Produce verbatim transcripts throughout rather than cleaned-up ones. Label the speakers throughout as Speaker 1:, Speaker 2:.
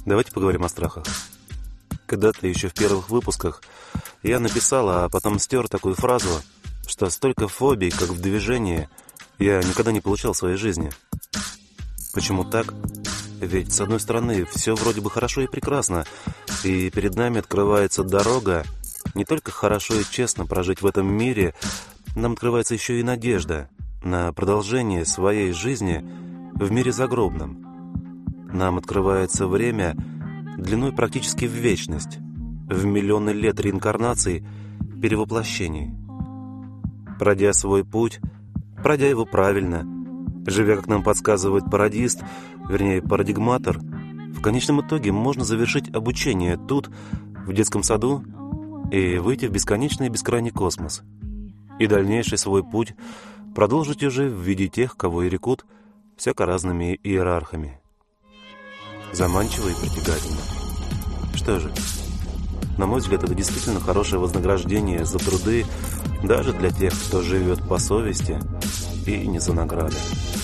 Speaker 1: Давайте поговорим о страхах. Когда-то еще в первых выпусках я написал, а потом стер такую фразу, что столько фобий, как в движении, я никогда не получал в своей жизни. Почему так? Ведь, с одной стороны, все вроде бы хорошо и прекрасно, и перед нами открывается дорога не только хорошо и честно прожить в этом мире, нам открывается еще и надежда на продолжение своей жизни в мире загробном. Нам открывается время длиной практически в вечность, в миллионы лет реинкарнаций, перевоплощений. Пройдя свой путь, пройдя его правильно, живя, как нам подсказывает парадист, вернее парадигматор, в конечном итоге можно завершить обучение тут, в детском саду, и выйти в бесконечный и бескрайний космос. И дальнейший свой путь продолжить уже в виде тех, кого и рекут всяко разными иерархами. Заманчиво и притягательно. Что же, на мой взгляд, это действительно хорошее вознаграждение за труды даже для тех, кто живет по совести и не за награды.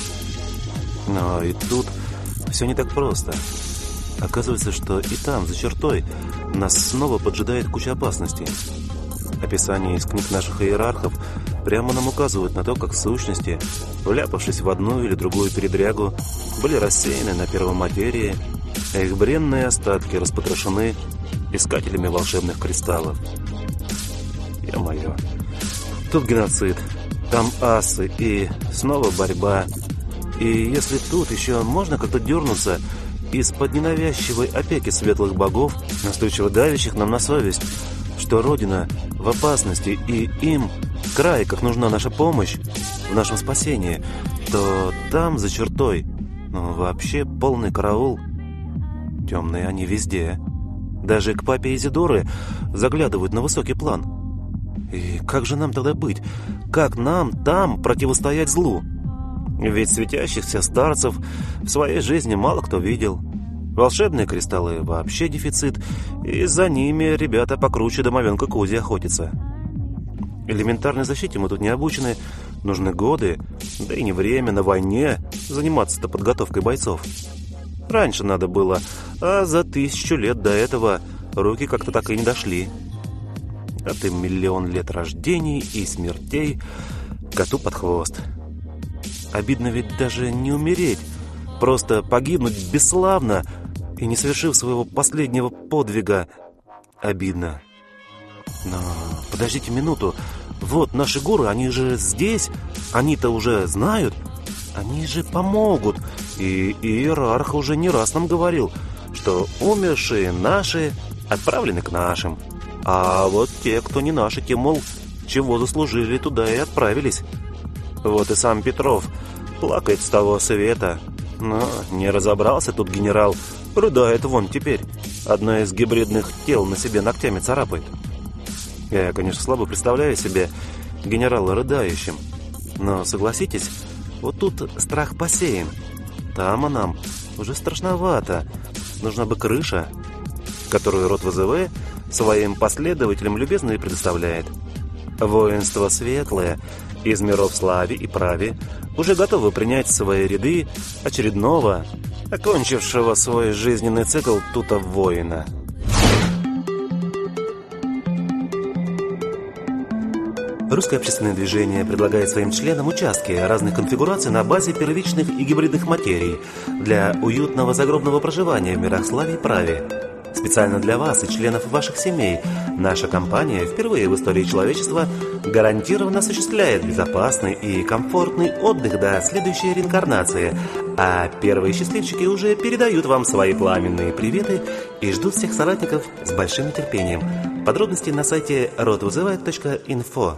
Speaker 1: Но и тут все не так просто. Оказывается, что и там, за чертой, нас снова поджидает куча опасностей. Описания из книг наших иерархов прямо нам указывают на то, как в сущности, вляпавшись в одну или другую передрягу, были рассеяны на первоматерии, а их бренные остатки распотрошены искателями волшебных кристаллов. Ё-моё. Тут геноцид, там асы и снова борьба. И если тут еще можно как-то дернуться из-под ненавязчивой опеки светлых богов, настойчиво давящих нам на совесть, что Родина в опасности и им край, как нужна наша помощь в нашем спасении, то там, за чертой, ну вообще полный караул. Темные они везде. Даже к папе Изидоры заглядывают на высокий план. И как же нам тогда быть? Как нам там противостоять злу? Ведь светящихся старцев в своей жизни мало кто видел. Волшебные кристаллы вообще дефицит, и за ними ребята покруче домовенка Кузи охотятся. Элементарной защите мы тут не обучены, нужны годы, да и не время на войне заниматься-то подготовкой бойцов. Раньше надо было, а за тысячу лет до этого руки как-то так и не дошли. А ты миллион лет рождений и смертей коту под хвост. Обидно ведь даже не умереть, просто погибнуть бесславно и не совершив своего последнего подвига. Обидно. Но подождите минуту, вот наши горы, они же здесь, они-то уже знают, они же помогут. И иерарх уже не раз нам говорил, что умершие наши отправлены к нашим. А вот те, кто не наши, те, мол, чего заслужили, туда и отправились. Вот и сам Петров плакает с того света. Но не разобрался тут генерал, рыдает вон теперь. Одно из гибридных тел на себе ногтями царапает. Я, конечно, слабо представляю себе генерала рыдающим. Но согласитесь, вот тут страх посеян. Там, а нам уже страшновато. Нужна бы крыша, которую род ВЗВ своим последователям любезно и предоставляет. Воинство светлое из миров славе и праве уже готовы принять в свои ряды очередного, окончившего свой жизненный цикл тута воина. Русское общественное движение предлагает своим членам участки разных конфигураций на базе первичных и гибридных материй для уютного загробного проживания в мирах славе и праве. Специально для вас и членов ваших семей наша компания впервые в истории человечества гарантированно осуществляет безопасный и комфортный отдых до следующей реинкарнации, а первые счастливчики уже передают вам свои пламенные приветы и ждут всех соратников с большим нетерпением. Подробности на сайте род вызывает точка инфо.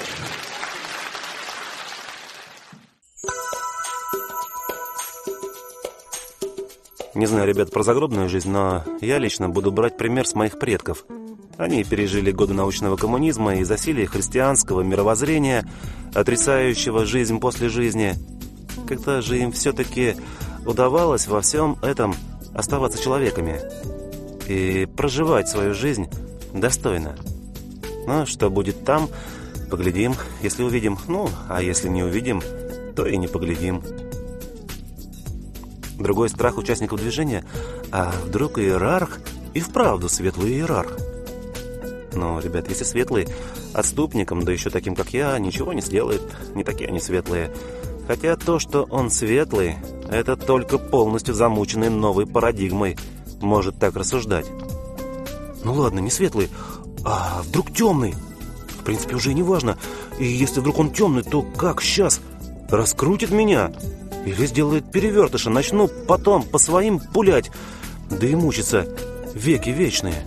Speaker 1: Не знаю, ребят, про загробную жизнь, но я лично буду брать пример с моих предков. Они пережили годы научного коммунизма и засилие христианского мировоззрения, отрицающего жизнь после жизни. Как-то же им все-таки удавалось во всем этом оставаться человеками и проживать свою жизнь достойно. Ну, что будет там, поглядим, если увидим. Ну, а если не увидим, то и не поглядим. Другой страх участников движения, а вдруг иерарх и вправду светлый иерарх? Но, ребят, если светлый отступником, да еще таким, как я, ничего не сделает, не такие они светлые. Хотя то, что он светлый, это только полностью замученный новой парадигмой может так рассуждать. Ну ладно, не светлый, а вдруг темный? В принципе, уже и не важно. И если вдруг он темный, то как сейчас? Раскрутит меня? Или сделает перевертыша, начну потом по своим пулять, да и мучиться веки вечные.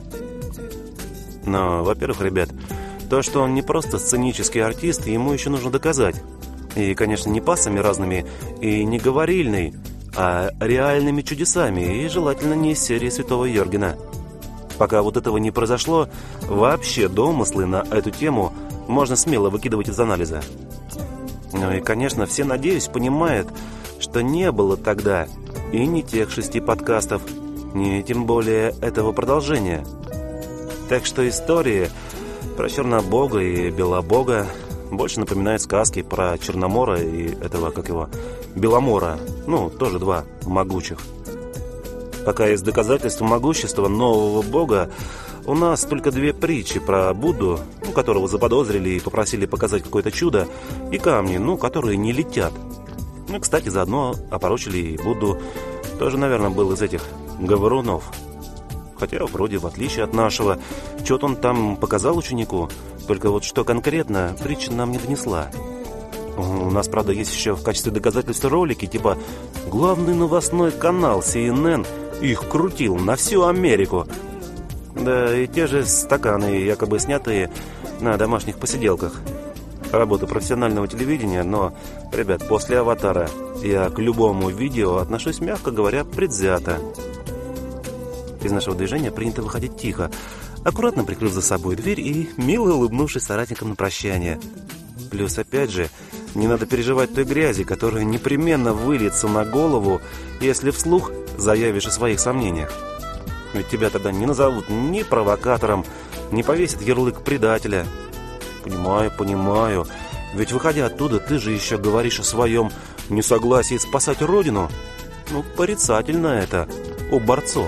Speaker 1: Но, во-первых, ребят, то, что он не просто сценический артист, ему еще нужно доказать. И, конечно, не пассами разными и не говорильной, а реальными чудесами, и желательно не из серии Святого Йоргена. Пока вот этого не произошло, вообще домыслы на эту тему можно смело выкидывать из анализа. Ну и, конечно, все, надеюсь, понимают, что не было тогда и ни тех шести подкастов, ни тем более этого продолжения. Так что истории про Чернобога и Белобога больше напоминают сказки про Черномора и этого, как его, Беломора. Ну, тоже два могучих. Пока есть доказательства могущества нового бога, у нас только две притчи про Будду, ну, которого заподозрили и попросили показать какое-то чудо, и камни, ну, которые не летят. Ну, кстати, заодно опорочили и Будду. Тоже, наверное, был из этих говорунов. Хотя, вроде, в отличие от нашего, что-то он там показал ученику, только вот что конкретно, притча нам не донесла. У нас, правда, есть еще в качестве доказательства ролики, типа главный новостной канал си эн эн их крутил на всю Америку. Да и те же стаканы, якобы снятые на домашних посиделках. Работа профессионального телевидения, но, ребят, после «Аватара» я к любому видео отношусь, мягко говоря, предвзято. Из нашего движения принято выходить тихо, аккуратно прикрыв за собой дверь и мило улыбнувшись соратникам на прощание. Плюс, опять же, не надо переживать той грязи, которая непременно выльется на голову, если вслух заявишь о своих сомнениях. Ведь тебя тогда не назовут ни провокатором, не повесят ярлык предателя. Понимаю, понимаю. Ведь, выходя оттуда, ты же еще говоришь о своем несогласии спасать Родину. Ну, порицательно это у борцов.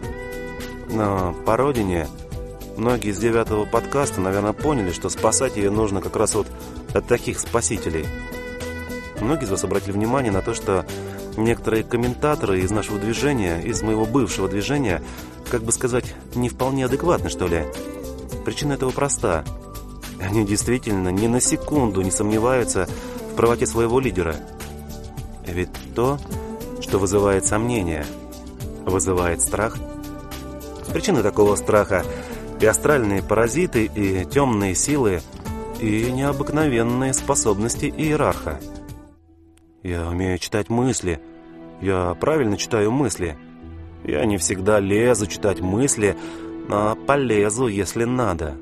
Speaker 1: Но по Родине многие из девятого подкаста, наверное, поняли, что спасать ее нужно как раз вот от таких спасителей. Многие из вас обратили внимание на то, что некоторые комментаторы из нашего движения, из моего бывшего движения, как бы сказать, не вполне адекватны, что ли. Причина этого проста. Они действительно ни на секунду не сомневаются в правоте своего лидера. Ведь то, что вызывает сомнения, вызывает страх. Причины такого страха – и астральные паразиты, и темные силы, и необыкновенные способности иерарха. Я умею читать мысли. Я правильно читаю мысли. Я не всегда лезу читать мысли, но полезу, если надо.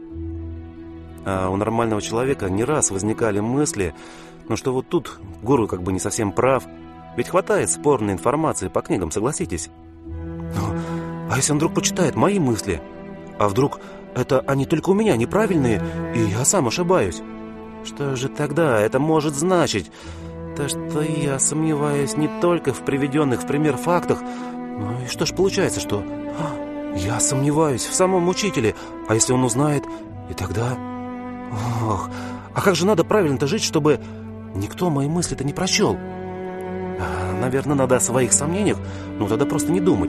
Speaker 1: А у нормального человека не раз возникали мысли, ну что вот тут гуру как бы не совсем прав. Ведь хватает спорной информации по книгам, согласитесь. Но, а если он вдруг почитает мои мысли? А вдруг это они только у меня неправильные, и я сам ошибаюсь? Что же тогда это может значить? То, что я сомневаюсь не только в приведенных в пример фактах, ну и что ж получается, что а, я сомневаюсь в самом учителе, а если он узнает, и тогда... Ох, а как же надо правильно-то жить, чтобы никто мои мысли-то не прочел? А, наверное, надо о своих сомнениях, ну тогда просто не думать.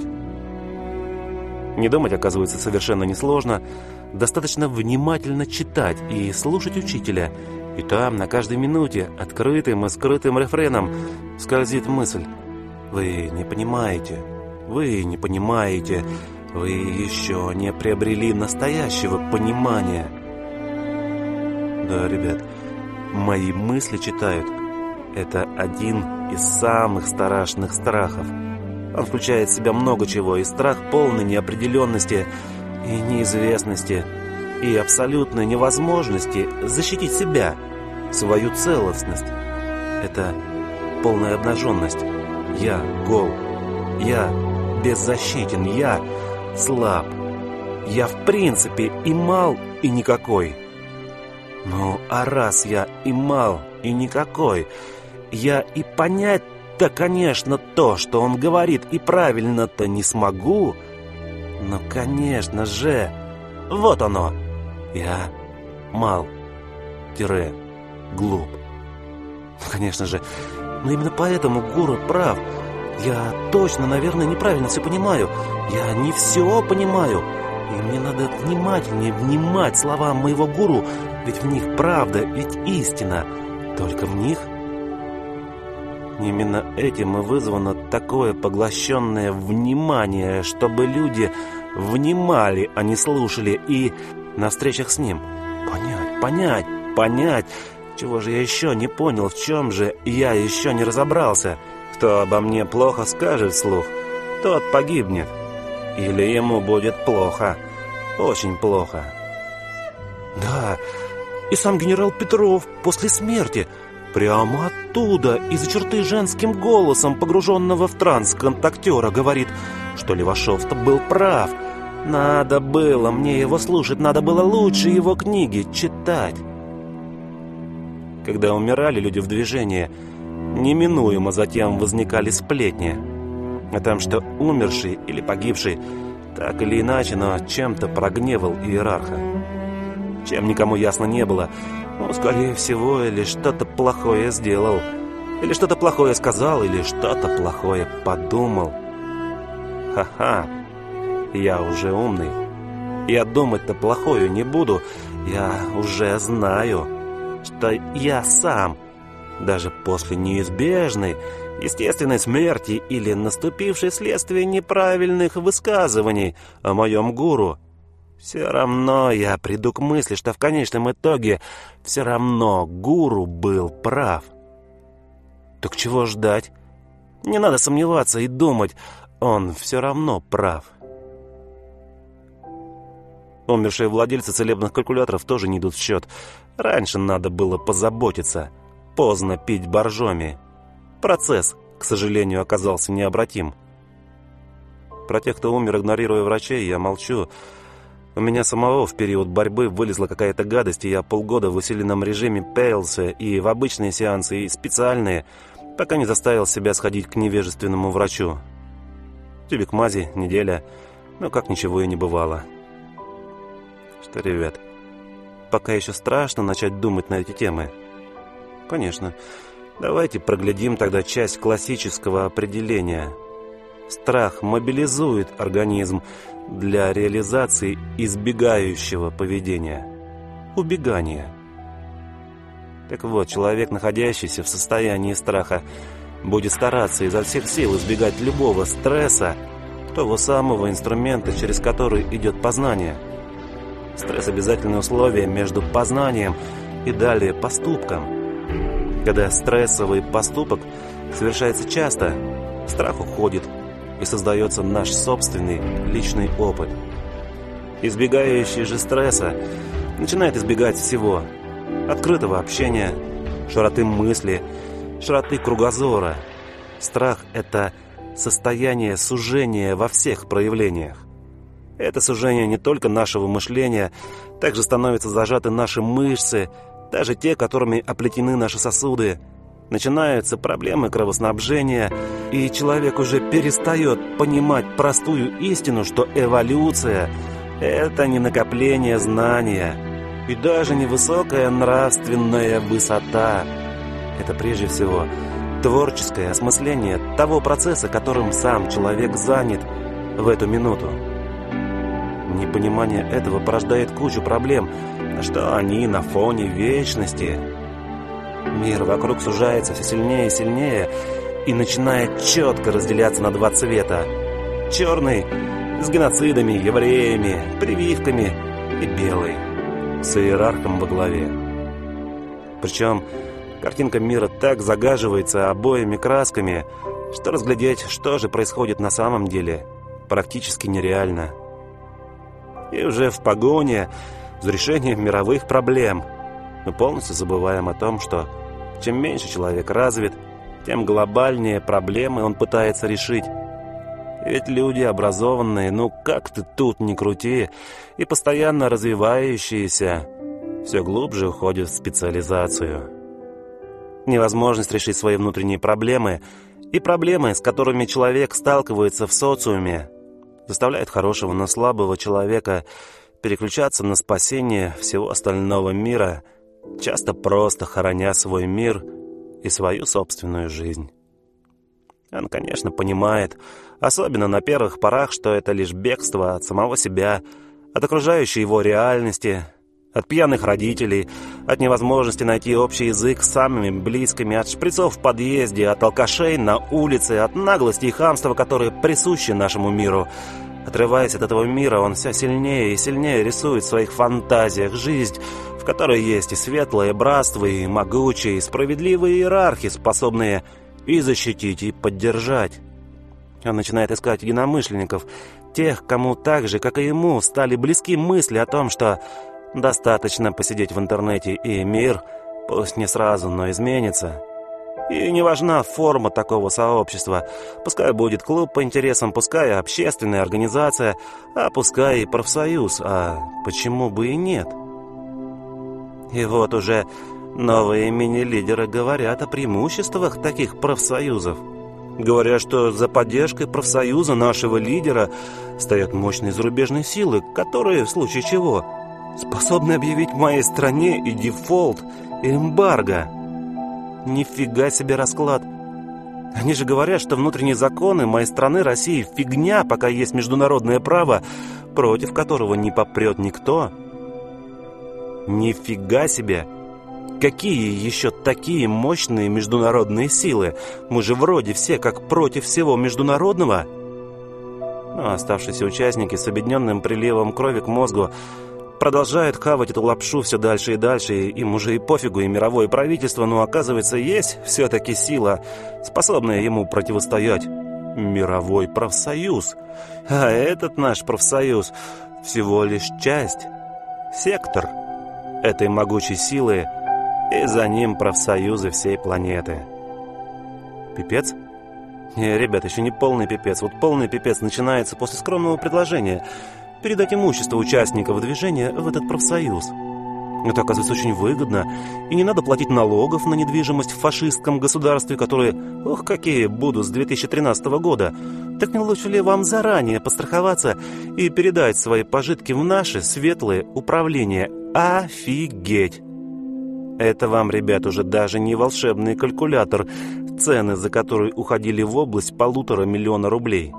Speaker 1: Не думать, оказывается, совершенно несложно. Достаточно внимательно читать и слушать учителя. И там, на каждой минуте, открытым и скрытым рефреном скользит мысль. Вы не понимаете, вы не понимаете, вы еще не приобрели настоящего понимания. Да, ребят, мои мысли читают. Это один из самых страшных страхов. Он включает в себя много чего, и страх полной неопределенности, и неизвестности, и абсолютной невозможности защитить себя, свою целостность. Это полная обнаженность. Я гол, я беззащитен, я слаб, я в принципе и мал, и никакой. Ну, а раз я и мал, и никакой, я и понять Да, конечно, то, что он говорит, и правильно-то не смогу. Но, конечно же, вот оно. Я мал, тире, глуп. Конечно же, но именно поэтому гуру прав. Я точно, наверное, неправильно все понимаю. Я не все понимаю. И мне надо внимательнее внимать словам моего гуру, ведь в них правда, ведь истина. Только в них. Именно этим и вызвано такое поглощенное внимание, чтобы люди внимали, а не слушали, и на встречах с ним понять, понять, понять, чего же я еще не понял, в чем же я еще не разобрался. Кто обо мне плохо скажет вслух, тот погибнет. Или ему будет плохо, очень плохо. Да, и сам генерал Петров после смерти прямо оттуда, из-за черты женским голосом, погруженного в транс контактера, говорит, что Левашов-то был прав. Надо было мне его слушать, надо было лучше его книги читать. Когда умирали люди в движении, неминуемо затем возникали сплетни о том, что умерший или погибший так или иначе, но чем-то прогневал иерарха. Чем никому ясно не было, ну, скорее всего, или что-то плохое сделал, или что-то плохое сказал, или что-то плохое подумал. Ха-ха, я уже умный. Я думать-то плохое не буду. Я уже знаю, что я сам, даже после неизбежной, естественной смерти или наступившей вследствие неправильных высказываний о моем гуру, все равно я приду к мысли, что в конечном итоге все равно гуру был прав. Так чего ждать? Не надо сомневаться и думать, он все равно прав. Умершие владельцы целебных калькуляторов тоже не идут в счет. Раньше надо было позаботиться. Поздно пить боржоми. Процесс, к сожалению, оказался необратим. Про тех, кто умер, игнорируя врачей, я молчу. У меня самого в период борьбы вылезла какая-то гадость, и я полгода в усиленном режиме пеялся и в обычные сеансы, и специальные, пока не заставил себя сходить к невежественному врачу. Тюбик мази, неделя, но как ничего и не бывало. Что, ребят, пока еще страшно начать думать на эти темы? Конечно. Давайте проглядим тогда часть классического определения. Страх мобилизует организм для реализации избегающего поведения. Убегания. Так вот, человек, находящийся в состоянии страха, будет стараться изо всех сил избегать любого стресса, того самого инструмента, через который идет познание. Стресс – обязательное условие между познанием и далее поступком. Когда стрессовый поступок совершается часто, страх уходит, и создается наш собственный личный опыт. Избегающий же стресса начинает избегать всего: открытого общения, широты мысли, широты кругозора. Страх – это состояние сужения во всех проявлениях. Это сужение не только нашего мышления, также становятся зажаты наши мышцы, даже те, которыми оплетены наши сосуды. Начинаются проблемы кровоснабжения, и человек уже перестает понимать простую истину, что эволюция – это не накопление знания, и даже не высокая нравственная высота. Это прежде всего творческое осмысление того процесса, которым сам человек занят в эту минуту. Непонимание этого порождает кучу проблем, что они на фоне вечности. Мир вокруг сужается все сильнее и сильнее и начинает четко разделяться на два цвета. Черный с геноцидами, евреями, прививками, и белый с иерархом во главе. Причем картинка мира так загаживается обоими красками, что разглядеть, что же происходит на самом деле, практически нереально. И уже в погоне за решением мировых проблем мы полностью забываем о том, что чем меньше человек развит, тем глобальнее проблемы он пытается решить. Ведь люди образованные, ну как ты тут ни крути, и постоянно развивающиеся, все глубже уходят в специализацию. Невозможность решить свои внутренние проблемы И проблемы, с которыми человек сталкивается в социуме, заставляют хорошего, но слабого человека переключаться на спасение всего остального мира, часто просто хороня свой мир и свою собственную жизнь. Он, конечно, понимает, особенно на первых порах, что это лишь бегство от самого себя, от окружающей его реальности, от пьяных родителей, от невозможности найти общий язык с самыми близкими, от шприцов в подъезде, от алкашей на улице, от наглости и хамства, которые присущи нашему миру. Отрываясь от этого мира, он все сильнее и сильнее рисует в своих фантазиях жизнь, в которой есть и светлое братство, и могучие, и справедливые иерархи, способные и защитить, и поддержать. Он начинает искать единомышленников, тех, кому так же, как и ему, стали близки мысли о том, что достаточно посидеть в интернете, и мир, пусть не сразу, но изменится. И не важна форма такого сообщества. Пускай будет клуб по интересам, пускай общественная организация, а пускай и профсоюз, а почему бы и нет? И вот уже новые мини-лидеры говорят о преимуществах таких профсоюзов. Говорят, что за поддержкой профсоюза нашего лидера стоят мощные зарубежные силы, которые, в случае чего, способны объявить в моей стране и дефолт, и эмбарго. Нифига себе расклад. Они же говорят, что внутренние законы моей страны России фигня, пока есть международное право, против которого не попрет никто. Нифига себе. Какие еще такие мощные международные силы? Мы же вроде все как против всего международного. Но оставшиеся участники с объединенным приливом крови к мозгу продолжают хавать эту лапшу все дальше и дальше, и им уже и пофигу, и мировое правительство, но оказывается, есть все-таки сила, способная ему противостоять. Мировой профсоюз. А этот наш профсоюз всего лишь часть, сектор этой могучей силы, и за ним профсоюзы всей планеты. Пипец? Не, ребят, еще не полный пипец. Вот полный пипец начинается после скромного предложения передать имущество участников движения в этот профсоюз. Это, оказывается, очень выгодно, и не надо платить налогов на недвижимость в фашистском государстве, которые, ох, какие будут с две тысячи тринадцатого года. Так не лучше ли вам заранее подстраховаться и передать свои пожитки в наши светлые управления? Офигеть! Это вам, ребят, уже даже не волшебный калькулятор, цены за который уходили в область полутора миллиона рублей.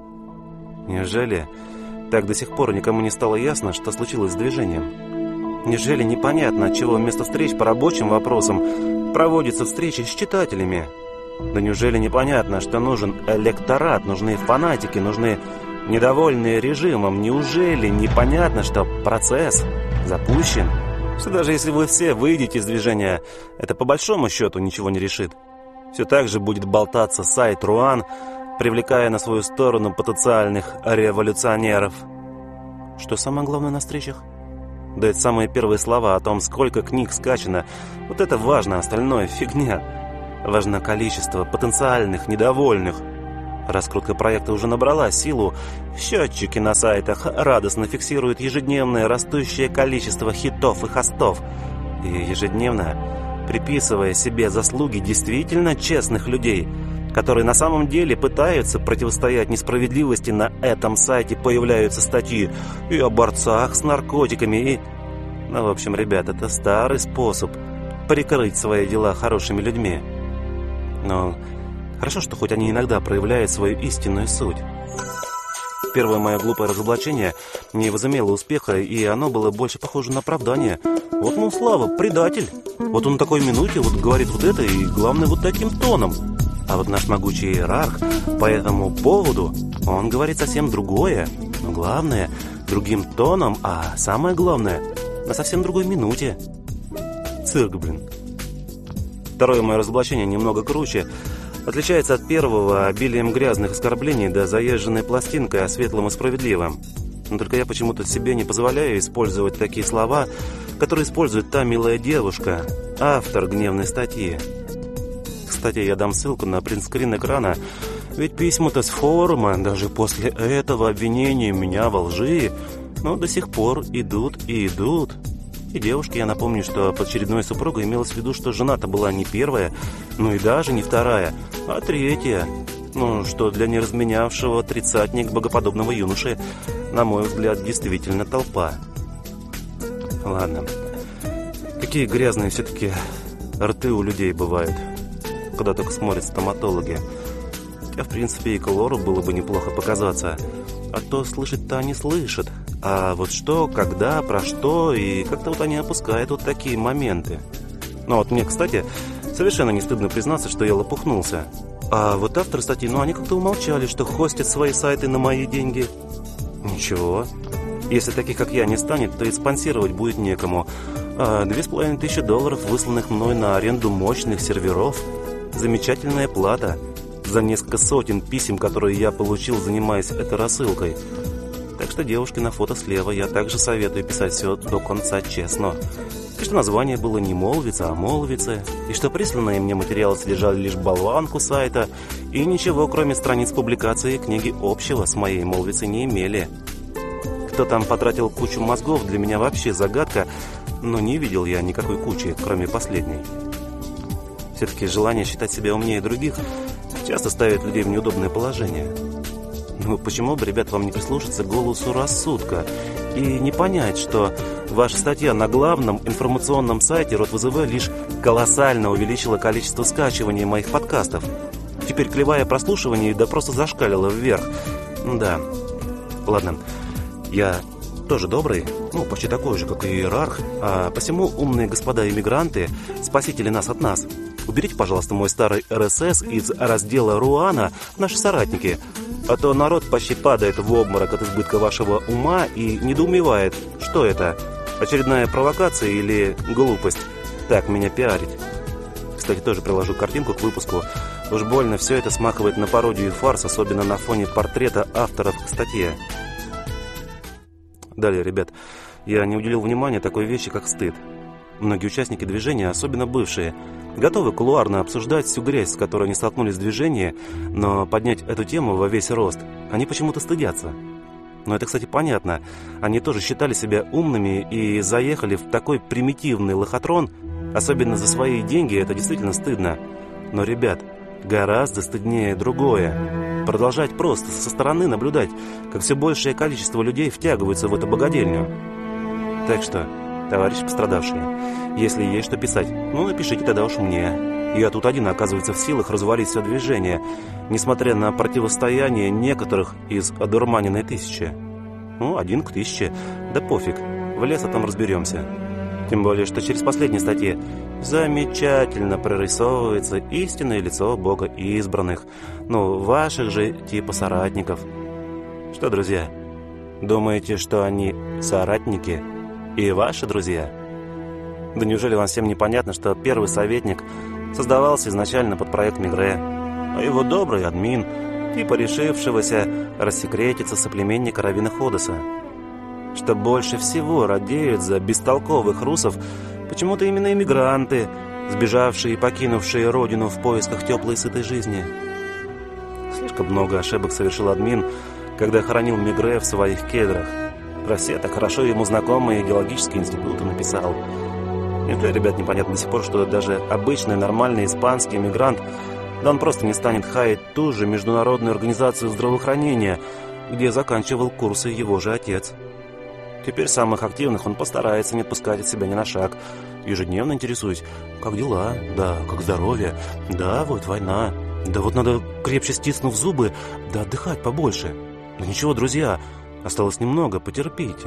Speaker 1: Неужели так до сих пор никому не стало ясно, что случилось с движением? Неужели непонятно, отчего вместо встреч по рабочим вопросам проводятся встречи с читателями? Да неужели непонятно, что нужен электорат, нужны фанатики, нужны недовольные режимом? Неужели непонятно, что процесс запущен? Что даже если вы все выйдете из движения, это по большому счету ничего не решит. Все так же будет болтаться сайт Руан, привлекая на свою сторону потенциальных революционеров. Что самое главное на встречах? Да это самые первые слова о том, сколько книг скачано. Вот это важно, остальное фигня. Важно количество потенциальных недовольных. Раскрутка проекта уже набрала силу. Счетчики на сайтах радостно фиксируют ежедневное растущее количество хитов и хостов. И ежедневно приписывая себе заслуги действительно честных людей, которые на самом деле пытаются противостоять несправедливости, на этом сайте появляются статьи и о борцах с наркотиками, и... Ну, в общем, ребят, это старый способ прикрыть свои дела хорошими людьми. Но хорошо, что хоть они иногда проявляют свою истинную суть. Первое мое глупое разоблачение не возымело успеха, и оно было больше похоже на оправдание. Вот, мол, Слава, предатель. Вот он на такой минуте вот говорит вот это, и главное, вот таким тоном. А вот наш могучий иерарх по этому поводу, он говорит совсем другое. Но главное, другим тоном, а самое главное, на совсем другой минуте. Цирк, блин. Второе мое разоблачение немного круче. Отличается от первого обилием грязных оскорблений да заезженной пластинкой о светлом и справедливом. Но только я почему-то себе не позволяю использовать такие слова, которые использует та милая девушка, автор гневной статьи. Кстати, я дам ссылку на принтскрин экрана, ведь письма-то с форума, даже после этого обвинения меня во лжи, но до сих пор идут и идут. И девушке я напомню, что под очередной супругой имелось в виду, что жена-то была не первая, ну и даже не вторая, А третье, ну, что для неразменявшего тридцатник богоподобного юноши, на мой взгляд, действительно толпа. Ладно. Какие грязные все-таки рты у людей бывают, куда только смотрят стоматологи. Хотя, в принципе, и к лору было бы неплохо показаться. А то слышать-то они слышат. А вот что, когда, про что, и как-то вот они опускают вот такие моменты. Ну вот мне, кстати, совершенно не стыдно признаться, что я лопухнулся. А вот авторы статьи, ну они как-то умолчали, что хостят свои сайты на мои деньги. Ничего. Если таких, как я, не станет, то и спонсировать будет некому. А две с половиной тысячи долларов, высланных мной на аренду мощных серверов. Замечательная плата за несколько сотен писем, которые я получил, занимаясь этой рассылкой. Так что девушке на фото слева я также советую писать все до конца честно. И что название было не «Молвица», а «Молвица», и что присланные мне материалы содержали лишь болванку сайта, и ничего, кроме страниц публикации, книги общего с моей «Молвицей» не имели. Кто там потратил кучу мозгов, для меня вообще загадка, но не видел я никакой кучи, кроме последней. Все-таки желание считать себя умнее других часто ставит людей в неудобное положение. Ну почему бы, ребят, вам не прислушаться к голосу рассудка и не понять, что ваша статья на главном информационном сайте РОТ.ВЗВ лишь колоссально увеличила количество скачиваний моих подкастов. Теперь клевая прослушивание да просто зашкалила вверх. Да, ладно, я тоже добрый, ну почти такой же, как и иерарх, а посему, умные господа иммигранты, спасители нас от нас, уберите, пожалуйста, мой старый эр эс эс из раздела Руана в наши соратники, а то народ почти падает в обморок от избытка вашего ума и недоумевает, что это, очередная провокация или глупость так меня пиарить. Кстати, тоже приложу картинку к выпуску. Уж больно все это смахивает на пародию и фарс, особенно на фоне портрета авторов к статье. Далее, ребят, я не уделил внимания такой вещи, как стыд. Многие участники движения, особенно бывшие, готовы кулуарно обсуждать всю грязь, с которой они столкнулись в движении, но поднять эту тему во весь рост они почему-то стыдятся. Но это, кстати, понятно. Они тоже считали себя умными и заехали в такой примитивный лохотрон, особенно за свои деньги, это действительно стыдно. Но, ребят, гораздо стыднее другое. Продолжать просто со стороны наблюдать, как все большее количество людей втягиваются в эту богадельню. Так что, товарищи пострадавшие, если есть что писать, ну напишите тогда уж мне. Я тут один, оказывается, в силах развалить все движение, несмотря на противостояние некоторых из одурманенной тысячи. Ну, один к тысяче, да пофиг, в лес, а там разберемся. Тем более, что через последние статьи замечательно прорисовывается истинное лицо Бога избранных, ну, ваших же типа соратников. Что, друзья, думаете, что они соратники и ваши друзья? Да неужели вам всем непонятно, что первый советник создавался изначально под проект Мегре, а его добрый админ, типа решившегося рассекретиться соплеменника раввина Ходеса? Что больше всего радеют за бестолковых русов почему-то именно иммигранты, сбежавшие и покинувшие родину в поисках теплой и сытой жизни. Слишком много ошибок совершил админ, когда хоронил Мегре в своих кедрах. Про все так хорошо ему знакомые идеологические институты написал. Неужели, ребят, непонятно до сих пор, что даже обычный нормальный испанский иммигрант, да он просто не станет хаять ту же международную организацию здравоохранения, где заканчивал курсы его же отец. Теперь самых активных он постарается не отпускать от себя ни на шаг. Ежедневно интересуюсь, как дела, да, как здоровье, да, вот война, да вот надо крепче стиснув зубы, да отдыхать побольше. Да ничего, друзья, осталось немного, потерпите.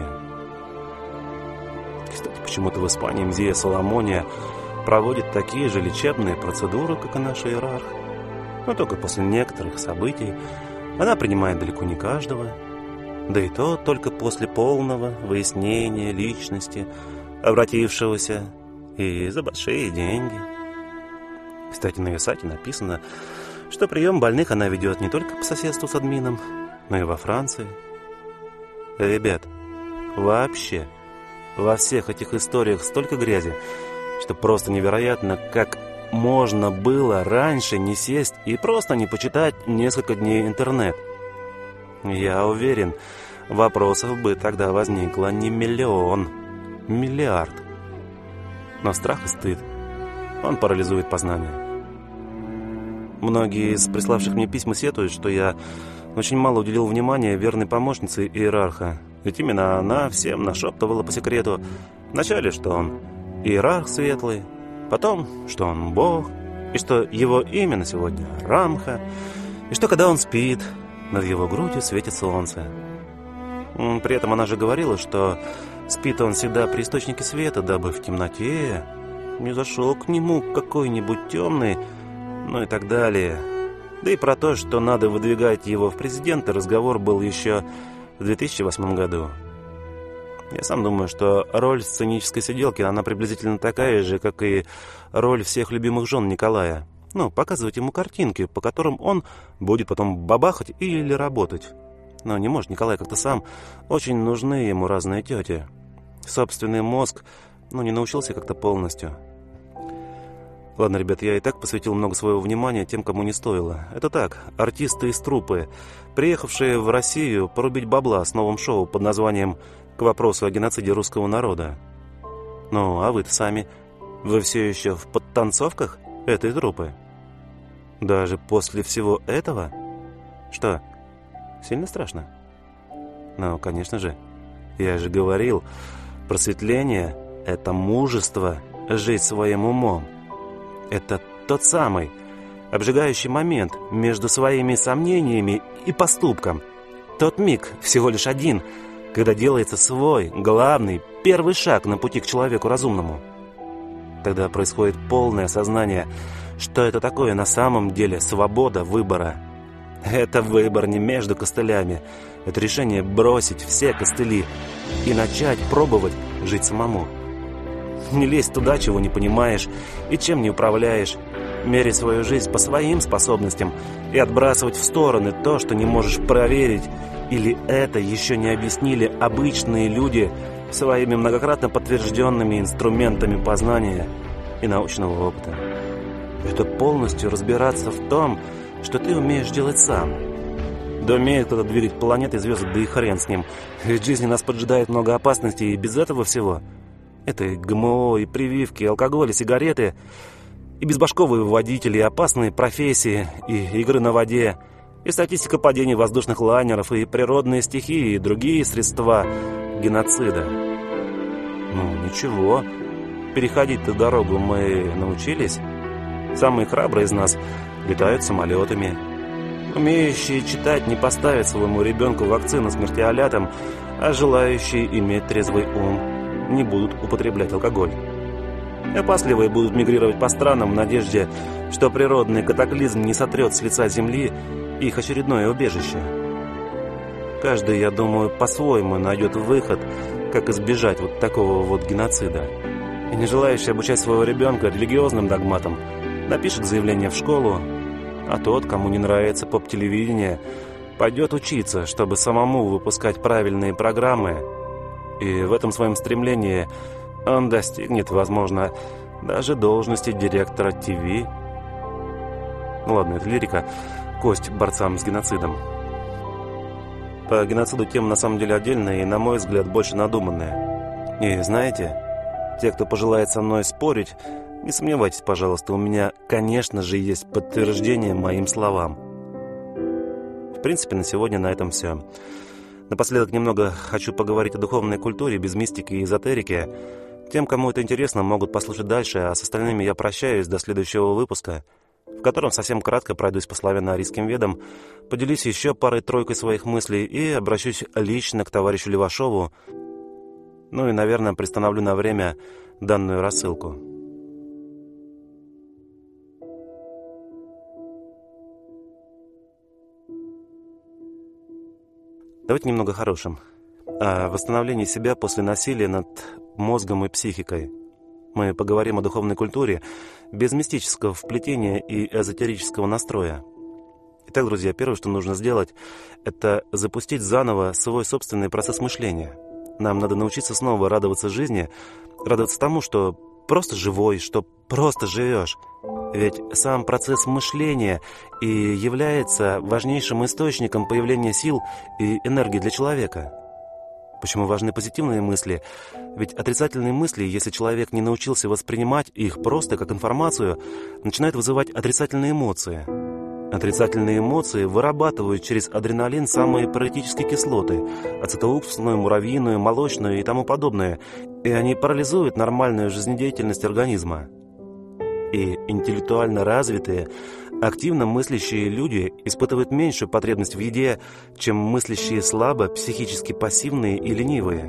Speaker 1: Кстати, почему-то в Испании Мзея Соломония проводит такие же лечебные процедуры, как и наш иерарх. Но только после некоторых событий она принимает далеко не каждого. Да и то только после полного выяснения личности обратившегося и за большие деньги. Кстати, на ее сайте написано, что прием больных она ведет не только по соседству с админом, но и во Франции. Ребят, вообще во всех этих историях столько грязи, что просто невероятно, как можно было раньше не сесть и просто не почитать несколько дней интернет. Я уверен, вопросов бы тогда возникло не миллион, миллиард. Но страх и стыд, он парализует познание. Многие из приславших мне письма сетуют, что я очень мало уделил внимания верной помощнице иерарха. Ведь именно она всем нашептывала по секрету. Вначале, что он иерарх светлый, потом, что он бог, и что его имя на сегодня Рамха, и что когда он спит, над его грудью светит солнце. При этом она же говорила, что спит он всегда при источнике света, дабы в темноте не зашел к нему какой-нибудь темный, ну и так далее. Да и про то, что надо выдвигать его в президенты, разговор был еще в две тысячи восьмом году. Я сам думаю, что роль сценической сиделки, она приблизительно такая же, как и роль всех любимых жен Николая. Ну, показывать ему картинки, по которым он будет потом бабахать или работать. Но не может Николай как-то сам. Очень нужны ему разные тети. Собственный мозг, ну, не научился как-то полностью. Ладно, ребят, я и так посвятил много своего внимания тем, кому не стоило. Это так, артисты из труппы, приехавшие в Россию порубить бабла с новым шоу под названием «К вопросу о геноциде русского народа». Ну, а вы-то сами, вы все еще в подтанцовках этой труппы? Даже после всего этого? Что, сильно страшно? Ну, конечно же. Я же говорил, просветление — это мужество жить своим умом. Это тот самый обжигающий момент между своими сомнениями и поступком. Тот миг, всего лишь один, когда делается свой, главный, первый шаг на пути к человеку разумному. Тогда происходит полное осознание, что это такое на самом деле свобода выбора. Это выбор не между костылями. Это решение бросить все костыли и начать пробовать жить самому. Не лезь туда, чего не понимаешь и чем не управляешь. Мерить свою жизнь по своим способностям и отбрасывать в стороны то, что не можешь проверить. Или это еще не объяснили обычные люди своими многократно подтвержденными инструментами познания и научного опыта. Это полностью разбираться в том, что ты умеешь делать сам. Да умеет кто-то двигать планеты и звезды, да и хрен с ним. Ведь в жизни нас поджидает много опасностей и без этого всего. Это и ГМО, и прививки, и алкоголь, и сигареты, и безбашковые водители, и опасные профессии, и игры на воде, и статистика падений воздушных лайнеров, и природные стихии, и другие средства геноцида. Ну, ничего, переходить-то дорогу мы научились. Самые храбрые из нас летают самолетами. Умеющие читать не поставят своему ребенку вакцину смертиолятам, а желающие иметь трезвый ум не будут употреблять алкоголь. Опасливые будут мигрировать по странам в надежде, что природный катаклизм не сотрет с лица земли их очередное убежище. Каждый, я думаю, по-своему найдет выход, как избежать вот такого вот геноцида. И не желающий обучать своего ребенка религиозным догматам, напишет заявление в школу, а тот, кому не нравится поп-телевидение, пойдет учиться, чтобы самому выпускать правильные программы. И в этом своем стремлении он достигнет, возможно, даже должности директора ТВ. Ну ладно, это лирика, кость борцам с геноцидом. По геноциду тема на самом деле отдельная и, на мой взгляд, больше надуманная. И знаете, те, кто пожелает со мной спорить, не сомневайтесь, пожалуйста, у меня, конечно же, есть подтверждение моим словам. В принципе, на сегодня на этом все. Напоследок немного хочу поговорить о духовной культуре без мистики и эзотерики. Тем, кому это интересно, могут послушать дальше, а с остальными я прощаюсь до следующего выпуска, в котором совсем кратко пройдусь по славяно-арийским ведам, поделюсь еще парой-тройкой своих мыслей и обращусь лично к товарищу Левашову, ну и, наверное, приостановлю на время данную рассылку. Давайте немного о хорошем. О восстановлении себя после насилия над мозгом и психикой. Мы поговорим о духовной культуре без мистического вплетения и эзотерического настроя. Итак, друзья, первое, что нужно сделать, это запустить заново свой собственный процесс мышления. Нам надо научиться снова радоваться жизни, радоваться тому, что просто живой, что просто живешь. Ведь сам процесс мышления и является важнейшим источником появления сил и энергии для человека. Почему важны позитивные мысли? Ведь отрицательные мысли, если человек не научился воспринимать их просто как информацию, начинают вызывать отрицательные эмоции. Отрицательные эмоции вырабатывают через адреналин самые паралитические кислоты – ацетоуксусную, муравьиную, молочную и тому подобное, и они парализуют нормальную жизнедеятельность организма. И интеллектуально развитые, активно мыслящие люди испытывают меньшую потребность в еде, чем мыслящие слабо, психически пассивные и ленивые.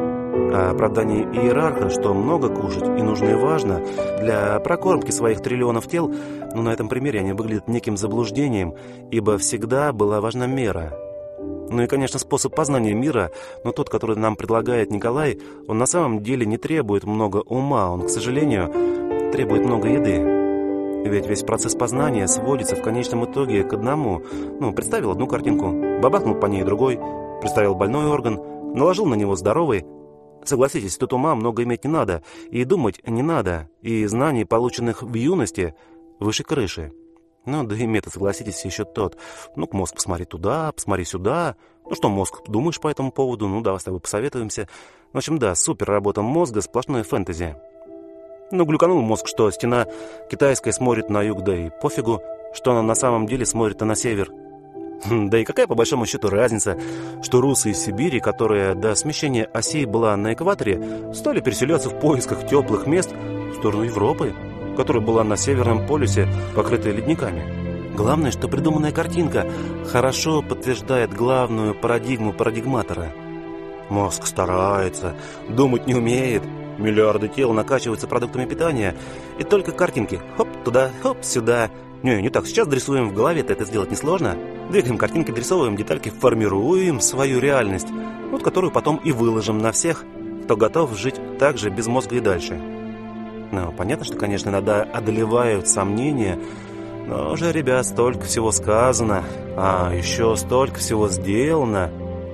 Speaker 1: А оправдание иерарха, что много кушать и нужно и важно для прокормки своих триллионов тел, ну, на этом примере они выглядят неким заблуждением, ибо всегда была важна мера. Ну и, конечно, способ познания мира, но тот, который нам предлагает Николай, он на самом деле не требует много ума, он, к сожалению, требует много еды. Ведь весь процесс познания сводится в конечном итоге к одному. Ну, представил одну картинку, бабахнул по ней другой, представил больной орган, наложил на него здоровый. Согласитесь, тут ума много иметь не надо, и думать не надо, и знаний, полученных в юности, выше крыши. Ну, да и метод, согласитесь, еще тот. Ну-ка, мозг, посмотри туда, посмотри сюда. Ну что, мозг, думаешь по этому поводу? Ну, давай с тобой посоветуемся. В общем, да, супер работа мозга, сплошное фэнтези. Ну, глюканул мозг, что стена китайская смотрит на юг, да и пофигу, что она на самом деле смотрит на север. Да и какая, по большому счету, разница, что русы из Сибири, которая до смещения осей была на экваторе, стали переселяться в поисках теплых мест в сторону Европы, которая была на Северном полюсе, покрытая ледниками. Главное, что придуманная картинка хорошо подтверждает главную парадигму парадигматора. Мозг старается, думать не умеет, миллиарды тел накачиваются продуктами питания, и только картинки хоп туда, хоп сюда. Не, не так, сейчас дрессуем в голове-то, это сделать несложно. Двигаем картинки, дрессовываем детальки, формируем свою реальность, вот которую потом и выложим на всех, кто готов жить так же без мозга и дальше. Ну, понятно, что, конечно, иногда одолевают сомнения, но уже, ребят, столько всего сказано, а еще столько всего сделано.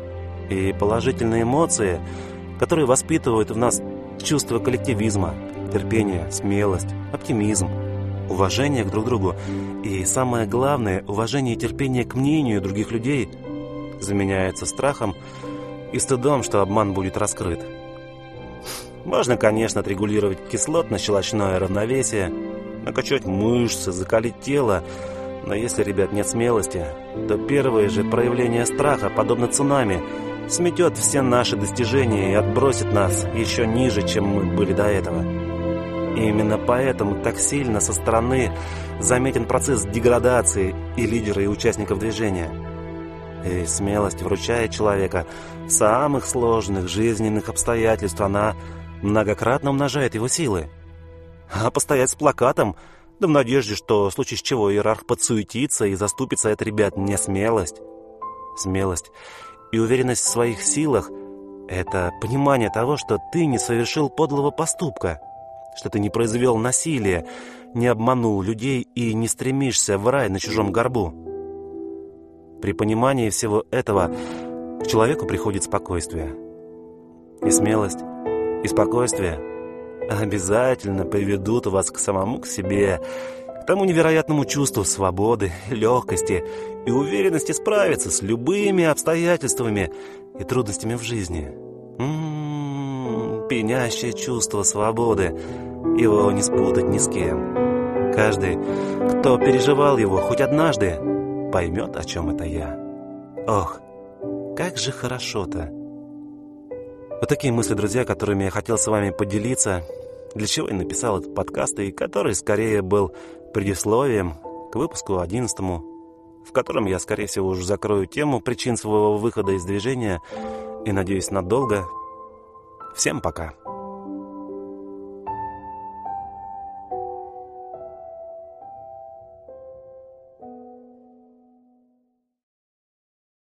Speaker 1: И положительные эмоции, которые воспитывают в нас чувство коллективизма, терпение, смелость, оптимизм, уважение к друг другу и, самое главное, уважение и терпение к мнению других людей заменяется страхом и стыдом, что обман будет раскрыт. Можно, конечно, отрегулировать кислотно-щелочное равновесие, накачать мышцы, закалить тело, но если, ребят, нет смелости, то первое же проявление страха, подобно цунами, сметет все наши достижения и отбросит нас еще ниже, чем мы были до этого. И именно поэтому так сильно со стороны заметен процесс деградации и лидера, и участников движения. И смелость вручает человека в самых сложных жизненных обстоятельствах, она многократно умножает его силы. А постоять с плакатом, да в надежде, что в случае чего иерарх подсуетится и заступится, это, ребят, не смелость. Смелость и уверенность в своих силах – это понимание того, что ты не совершил подлого поступка, что ты не произвел насилие, не обманул людей и не стремишься в рай на чужом горбу. При понимании всего этого к человеку приходит спокойствие. И смелость, и спокойствие обязательно приведут вас к самому к себе, к тому невероятному чувству свободы, легкости и уверенности справиться с любыми обстоятельствами и трудностями в жизни. М-м-м, пьянящее чувство свободы, его не спутать ни с кем. Каждый, кто переживал его хоть однажды, поймет, о чем это я. Ох, как же хорошо-то. Вот такие мысли, друзья, которыми я хотел с вами поделиться, для чего я написал этот подкаст, и который скорее был предисловием к выпуску одиннадцатому, в котором я, скорее всего, уже закрою тему причин своего выхода из движения и, надеюсь, надолго. Всем пока.